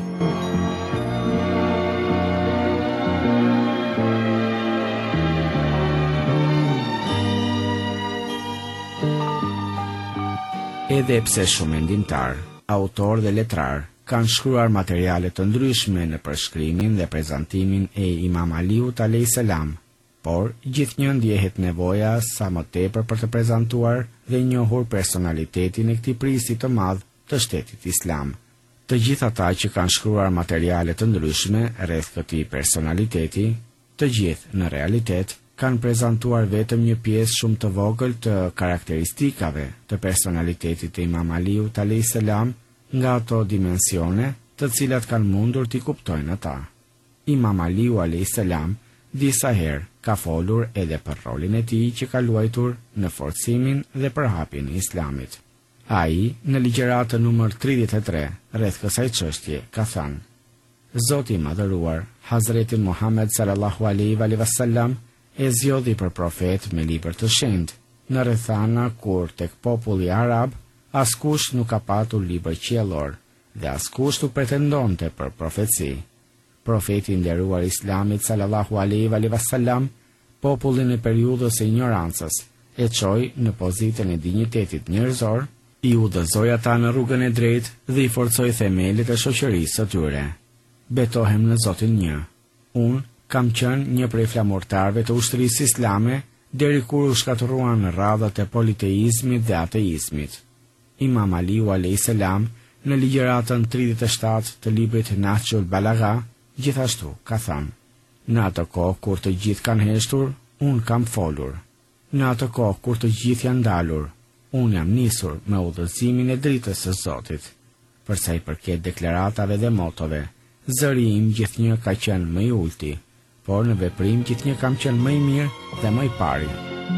Edhe pse shumë mendimtar, autor dhe letrar kanë shkruar materiale të ndryshme në përshkrimin dhe prezantimin e Imam Aliut alayhis salam, por gjithnjë ndjehet nevoja sa më tepër për të prezantuar dhe njohur personalitetin e këtij prisi të madh të shtetit islam. Të gjithë ata që kanë shkruar materiale të ndryshme rreth këtij personaliteti, të gjithë në realitet kanë prezantuar vetëm një pjesë shumë të vogël të karakteristikave të personalitetit të Imam Aliut alayhis salam, nga ato dimensione të cilat kanë mundur t'i kuptojnë ata. Imam Aliu alayhis salam disa herë ka folur edhe për rolin e tij që ka luajtur në forcimin dhe përhapjen e Islamit. Ai, në ligjëratën numër 33 rreth kësaj çështje, ka thënë: Zoti i madhëruar, Hazretin Muhammed sallallahu alaihi wasallam, e zgjodhi për profet me libër të shenjtë, në rrethana kur tek populli arab askush nuk ka patur libër qiellor dhe askush nuk pretendonte për profeci. Profeti i nderuar Islamit sallallahu alaihi wasallam popullin e periudhës së ignorancës e çoi në pozitën e dinjitetit njerëzor, i udhëzoi ata në rrugën e drejtë dhe i forcoi themelet e shoqërisë së tyre. Betohem në Zotin një. Unë kam qenë një prej flamurtarëve të ushtrisë islame deri kur u shkatërruan radhat e politeizmit dhe ateizmit. Imam Aliu alayhis salam në ligjëratën 37 të librit Nahjul Balagha gjithashtu ka thënë: Në atë kohë kur të gjithë kanë heshtur, unë kam folur. Në atë kohë kur të gjithë janë dalur, unë jam nisur me udhëzimin e dritës së Zotit. Për sa i përket deklaratave dhe motove, zëri im gjithnjë ka qenë më i ulti, por në veprim gjithnjë kam qenë më i mirë dhe më i pari.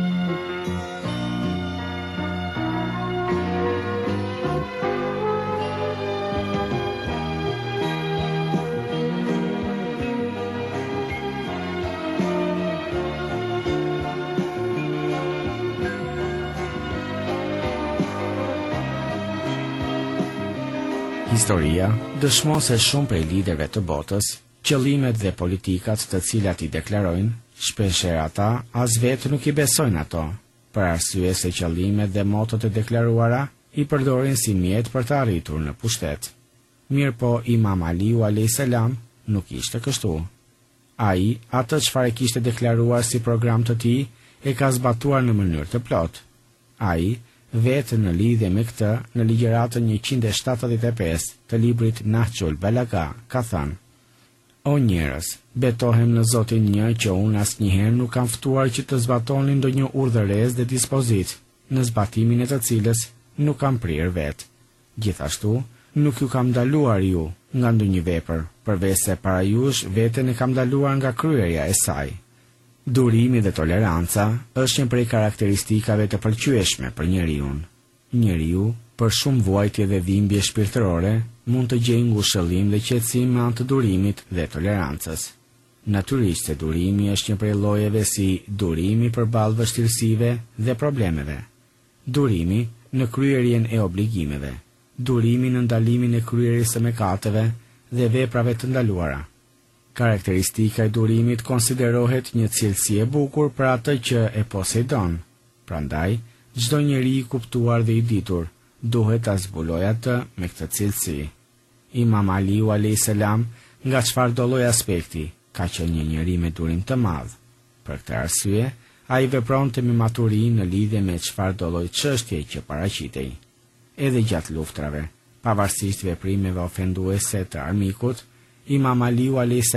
Historia dëshmon se shumë prej liderëve të botës, qëllimet dhe politikat të cilat i deklarojnë, shpeshherë ata as vetë nuk i besojnë ato, për arsye se qëllimet dhe motot e deklaruara i përdorin si mjet për të arritur në pushtet. Mirëpo Imam Aliu alayhis salam nuk ishte kështu. Ai atë çfarë kishte deklaruar si program të tij e ka zbatuar në mënyrë të plotë. Ai vetë në lidhje me këtë, në ligjëratën 175 të librit Nahjul Balagha, ka thënë: O njerëz, betohem në Zotin një që unë asnjëherë nuk kam ftuar që të zbatoni ndonjë urdhëresë dhe dispozit, në zbatimin e të cilës nuk kam prirë vetë. Gjithashtu, nuk ju kam ndaluar ju nga ndonjë vepër, përveç se para jush veten e kam ndaluar nga kryerja e saj. Durimi dhe toleranca është një prej karakteristikave të pëlqyeshme për njeriu. Njeriu, për shumë vuajtje dhe dhimbje shpirtërore, mund të gjejë ngushëllim dhe qetësim me anë të durimit dhe tolerancës. Natyrisht se durimi është një prej llojeve si durimi përballë vështirësive dhe problemeve. Durimi në kryerjen e obligimeve, durimi në ndalimin e kryerjes së mëkateve dhe veprave të ndaluara. Karakteristika e durimit konsiderohet një cilësi e bukur për atë që e posedon. Prandaj, çdo njeri i kuptuar dhe i ditur duhet ta zbulojë atë me këtë cilësi. Imam Aliu alayhis salam, nga çfarëdo lloj aspekti, ka qenë një njeri me durim të madh. Për këtë arsye, a i vepronte me maturin në lidhje me çfarë do lloj çështje që paraqitej. Edhe gjatë luftrave, pavarësisht veprimeve ofenduese të armikut, Imam Aliu a.s.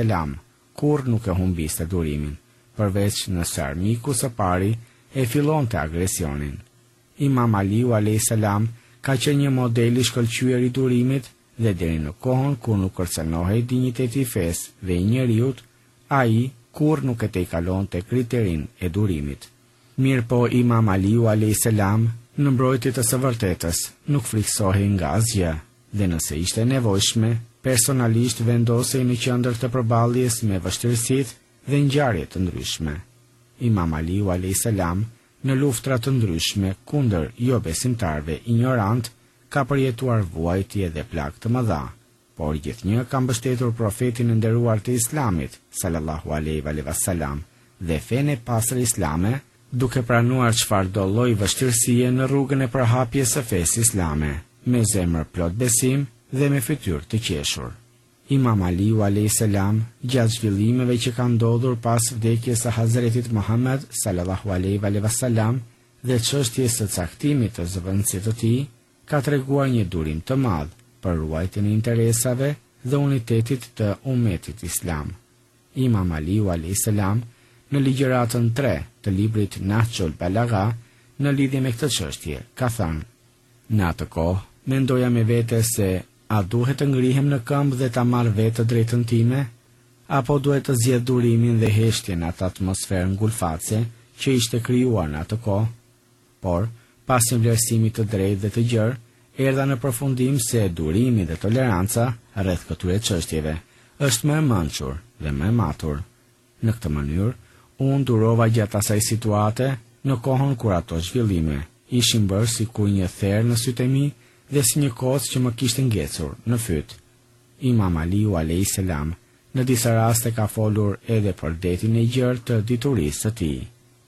kur nuk e humbiste durimin, përveç nëse armiku së pari e fillonte agresionin. Imam Aliu a.s. ka qenë një model i shkëlqyer i durimit dhe deri në kohën kur nuk kërcënohej dinjiteti i fesë dhe i njeriut, ai kur nuk e tejkalonte kriterin e durimit. Mirë po Imam Aliu a.s. në mbrojtje të së vërtetës nuk friksohej nga asgjë dhe nëse ishte nevojshme, personalisht vendosej në qendër të përballjes me vështirësitë dhe ngjarje të ndryshme. Imam Aliu a.s. në luftra të ndryshme kundër jo besimtarve ignorant ka përjetuar vuajtje dhe plagë të mëdha, por gjithnjë ka mbështetur profetin e nderuar të Islamit, sallallahu alaihi wasallam, dhe fenë e pastër islame, duke pranuar çfarë do lloj vështirësie në rrugën e përhapjes së fesë islame, me zemër plot besim dhe me fytyrë të qeshur. Imam Aliu a.s. gjatë zhvillimeve që kanë ndodhur pas vdekjes së Hazretit Muhammed sallallahu alaihi wasallam dhe çështjes së caktimit të zëvendësit të tij, ka treguar një durim të madh për ruajtjen e interesave dhe unitetit të ummetit islam. Imam Aliu a.s. në ligjëratën 3 të librit Nahjul Balagha në lidhje me këtë çështje ka thënë: "Në atë kohë mendoja me vete se a duhet të ngrihem në këmbë dhe ta marr vetë drejtën time, apo duhet të zgjedh durimin dhe heshtjen atë atmosferë ngulfatse që ishte krijuar në atë kohë?" Por, pas një vlerësimi të drejtë dhe të gjerë, erdha në përfundim se durimi dhe toleranca rreth këtyre çështjeve është më e mençur dhe më e matur. Në këtë mënyrë, unë durova gjatë asaj situate në kohën kur ato zhvillime ishin bërë sikur një therr në sytë e mi dhe si një kocë që më kishte ngecur në fyt. Imam Aliu a.s. në disa raste ka folur edhe për detin e gjerë të diturisë së tij.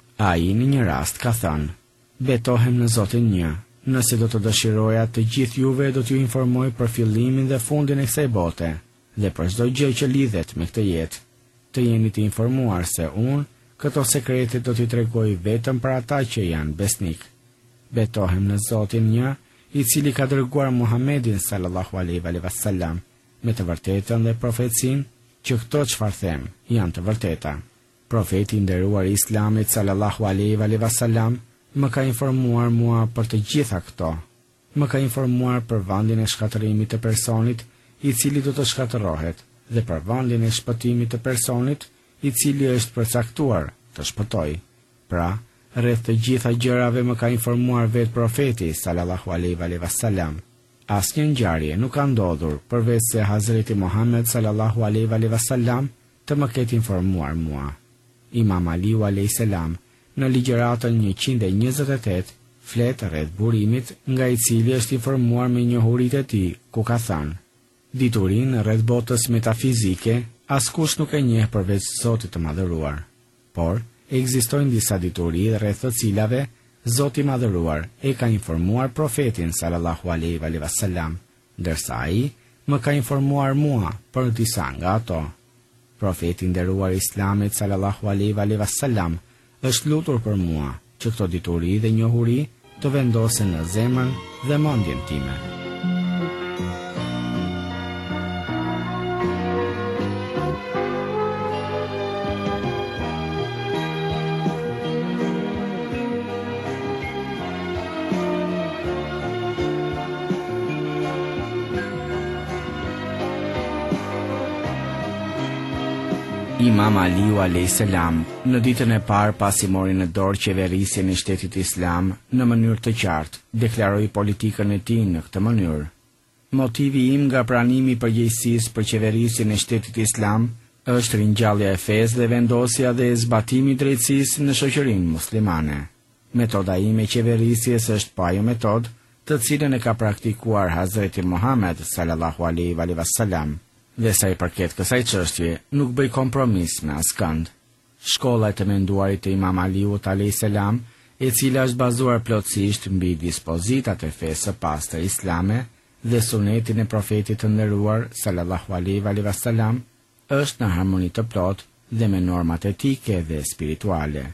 Ai në një rast ka thënë: "Betohem në Zotin një, nëse do të dëshiroja të gjithë juve do t'ju informoj për fillimin dhe fundin e kësaj bote dhe për çdo gjë që lidhet me këtë jetë, të jeni të informuar se unë këto sekrete do t'i tregoj vetëm për ata që janë besnik. Betohem në Zotin një, i cili ka dërguar Muhammedin sallallahu alaihi wasallam me të vërtetën dhe profecinë që këto çfarë them janë të vërteta. Profeti i nderuar i Islamit sallallahu alaihi wasallam më ka informuar mua për të gjitha këto. Më ka informuar për vendin e shkatërimit të personit i cili do të shkatërrohet dhe për vendin e shpëtimit të personit i cili është përcaktuar të shpëtoj. Pra, rreth të gjitha gjërave më ka informuar vetë profeti sallallahu alaihi wasallam. Asnjë ngjarje nuk ka ndodhur përveç se Hazreti Muhammed sallallahu alaihi wasallam të më ketë informuar mua. Imam Aliu a.s. në ligjëratën 128 flet rreth burimit nga i cili është informuar me njohuritë e tij, ku ka thënë: "Diturinë rreth botës metafizike askush nuk e njeh përveç Zotit të Madhëruar, por ekzistojnë disa dituri rreth të cilave Zoti i Madhëruar e ka informuar profetin sallallahu alaihi wasallam, ndërsa ai më ka informuar mua për disa nga ato. Profeti i nderuar i Islamit sallallahu alaihi wasallam është lutur për mua që këto dituri dhe njohuri të vendosen në zemrën dhe mendjen time." Imam Aliu a.s. në ditën e parë pasi mori në dorë qeverisjen e shtetit islam në mënyrë të qartë, deklaroi politikën e tij në këtë mënyrë: "Motivi im nga pranimi i përgjegjësisë për qeverisjen e shtetit islam është ringjallja e fesë dhe vendosja dhe zbatimi i drejtësisë në shoqërinë muslimane. Metoda ime e qeverisjes është pa ajo metodë të cilën e ka praktikuar Hazreti Muhammed sallallahu alaihi wasallam. Dhe sa i përket kësaj çështje, nuk bëj kompromis me askënd. Shkolla e të menduarit të Imam Aliut a.s., e cila është bazuar plotësisht mbi dispozitat e fesë së pastër islame dhe sunetin e profetit të nderuar sallallahu alaihi wasallam, është në harmoni të plot dhe me normat etike dhe spirituale.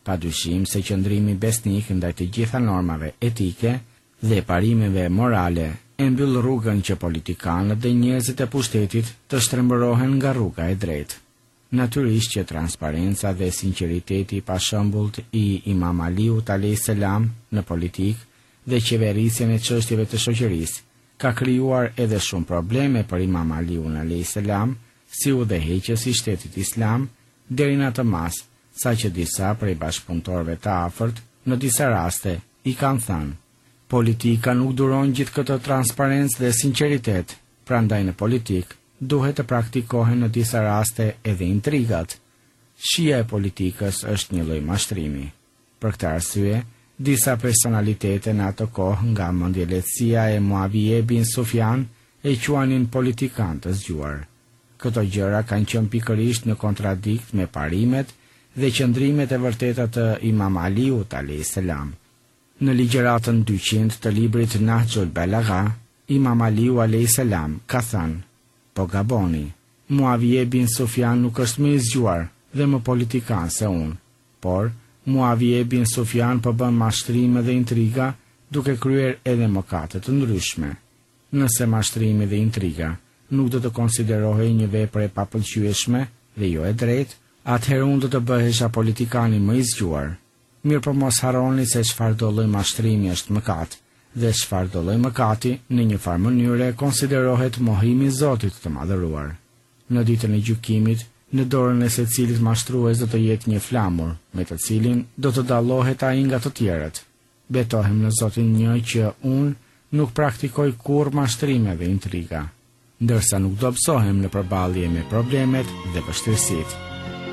padyshim se qëndrimi besnik ndaj të gjitha normave etike dhe parimeve morale e mbyll rrugën që politikanët dhe njerëzit e pushtetit të shtrembërohen nga rruga e drejtë. Natyrisht që transparenca dhe sinqeriteti pa shembullt i Imam Aliut alayhis salam në politikë dhe qeverisjen e çështjeve të shoqërisë ka krijuar edhe shumë probleme për Imam Aliun alayhis salam, si udhëheqës i shtetit islam, deri në atë mas sa që disa prej bashkëpunëtorëve të afërt në disa raste i kanë thënë: politika nuk duron gjithë këtë transparencë dhe sinqeritet, prandaj në politikë duhet të praktikohen në disa raste edhe intrigat. Shija e politikës është një lloj mashtrimi. Për këtë arsye, disa personalitete në ato kohë nga mendjelehtësia e Muawiye bin Sufjan e quanin politikan të zgjuar. Këto gjëra kanë qenë pikërisht në kontradikt me parimet dhe qëndrimet e vërteta të Imam Aliut alayhis salam. Në ligjëratën 200 të librit Nahjul Balagha, Imam Aliu alayhis salam ka thënë: po gaboni, Muawiye bin Sufjan nuk është më i zgjuar dhe më politikan se unë, por Muawiye bin Sufjan po bën mashtrime dhe intriga duke kryer edhe mëkate të ndryshme. Nëse mashtrimi dhe intriga nuk do të konsiderohej një vepër e papëlqyeshme dhe jo e drejtë, atëherë unë do të bëhesha politikani më i zgjuar. Mirë po mos harroni se çfarëdo lloj mashtrimi është mëkat, dhe çfarëdo lloj mëkati në një farë mënyre konsiderohet mohimi i Zotit të Madhëruar. Në ditën e gjykimit, në dorën e secilit mashtrues do të jetë një flamur, me të cilin do të dallohet ai nga të tjerët. Betohem në Zotin një që unë nuk praktikoj kurrë mashtrime dhe intriga, ndërsa nuk do psohem në përballje me problemet dhe vështirësitë.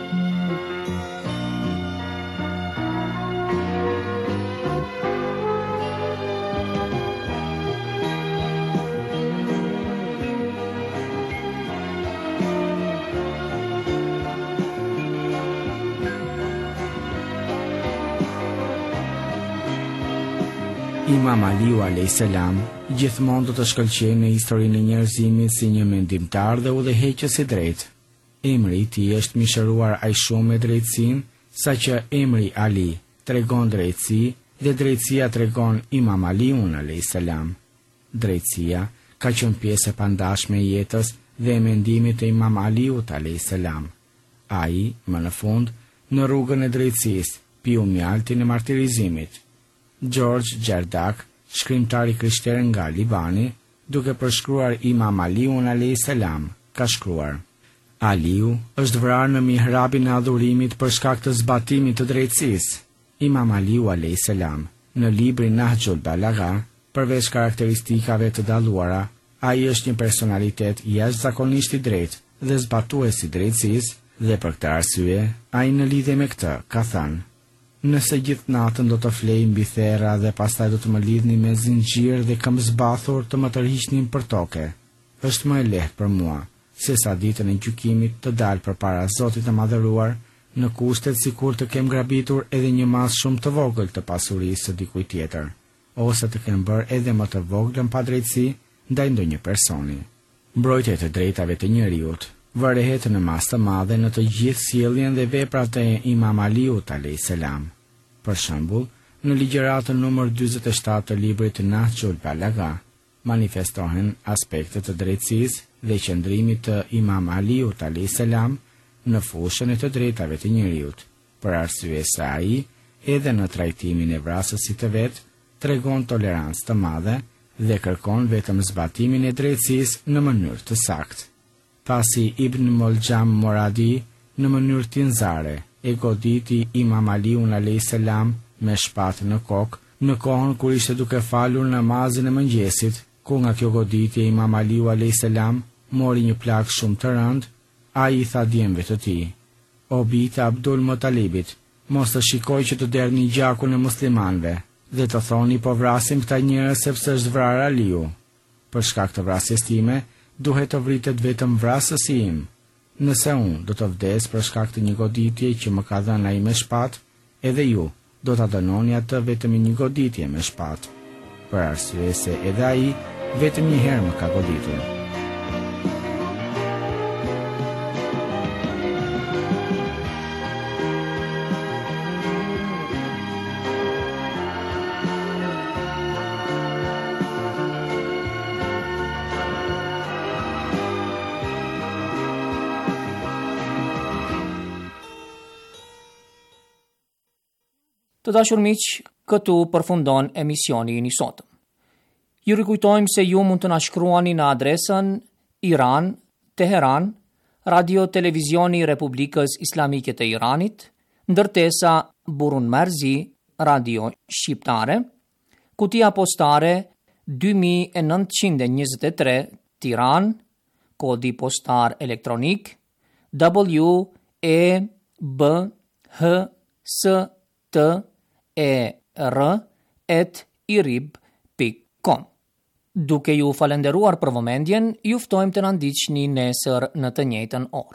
Imam Aliu alayhis salam gjithmonë do të shkëlqejë në historinë e njerëzimit si një mendimtar dhe udhëheqës i drejtë. Emri i tij është mishëruar aq shumë me drejtësinë, saqë emri Ali tregon drejtësi dhe drejtësia tregon Imam Aliun alayhis salam. Drejtësia ka qenë pjesë e pandashme e jetës dhe e mendimit të Imam Aliut alayhis salam. Ai, më në fund, në rrugën e drejtësisë, piu mjaltin e martirizimit. George Gjerdak, shkrimtari krishterë nga Libani, duke përshkruar Imam Aliun alayhis salam, ka shkruar: Aliu është vrarë në mihrabin e adhurimit për shkak të zbatimit të drejtësisë. Imam Aliu alayhis salam, në librin Nahjul Balagha, përveç karakteristikave të dalluara, ai është një personalitet jashtëzakonisht i drejtë dhe zbatues i drejtësisë, dhe për këtë arsye, ai në lidhje me këtë ka thënë: nëse gjithë natën do të flej mbi thera dhe pastaj do të më lidhni me zinxhir dhe këmbë zbathur të më tërhiqnin për toke, është më e lehtë për mua se sa ditën e gjykimit të dalë përpara Zotit të Madhëruar në kushtet sikur të kem grabitur edhe një masë shumë të vogël të pasurisë së dikujt tjetër, ose të kem bërë edhe më të voglën padrejtësi ndaj ndonjë personi. Mbrojtja e drejtave të njeriut varet në masë të madhe në të gjithë sjelljen dhe veprat e Imam Aliut alayhis salam. Për shembull, në ligjëratën numër 47 të librit Nahjul Balagha manifestohen aspektet të drejtësisë dhe qëndrimit të Imam Aliut alayhis salam në fushën e të drejtave të njeriut, për arsye se ai, edhe në trajtimin e vrasësit të vet, tregon tolerancë të madhe dhe kërkon vetëm zbatimin e drejtësisë në mënyrë të saktë. Pasi Ibn Moljam Moradi në mënyrë tinzare e goditi Imam Aliun alayhis salam me shpatë në kokë, në kohën kur ishte duke falur namazin e mëngjesit, ku nga kjo goditje Imam Aliu alayhis salam mori një plagë shumë të rëndë, ai i tha djemve të tij: O bijtë Abdul Muttalibit, mos të shikoj që të derni gjakun e muslimanëve dhe të thoni po vrasim këta njerëz sepse është vrarë Aliu. Për shkak të vrasjes time, duhet të vritet vetëm vrasësi im. Nëse unë do të vdes për shkak të një goditje që më ka dhënë ai me shpatë, edhe ju do ta dënoni atë vetëm një goditje me shpatë, për arsye se edhe ai vetëm një herë më ka goditur. Të dashur miq, këtu përfundon emisioni i sotëm. Ju rikujtojmë se ju mund të na shkruani në adresën Iran, Teheran, Radio Televizioni Republikës Islamike të Iranit, ndërtesa Burun Marzi, Radio Shqiptare, kutia postare 2923 Tiran, kodi postar elektronik WEBHSTER@irib.com. Duke ju falenderuar për vëmendjen, ju ftojmë të na ndiqni nesër në të njëjtën orë.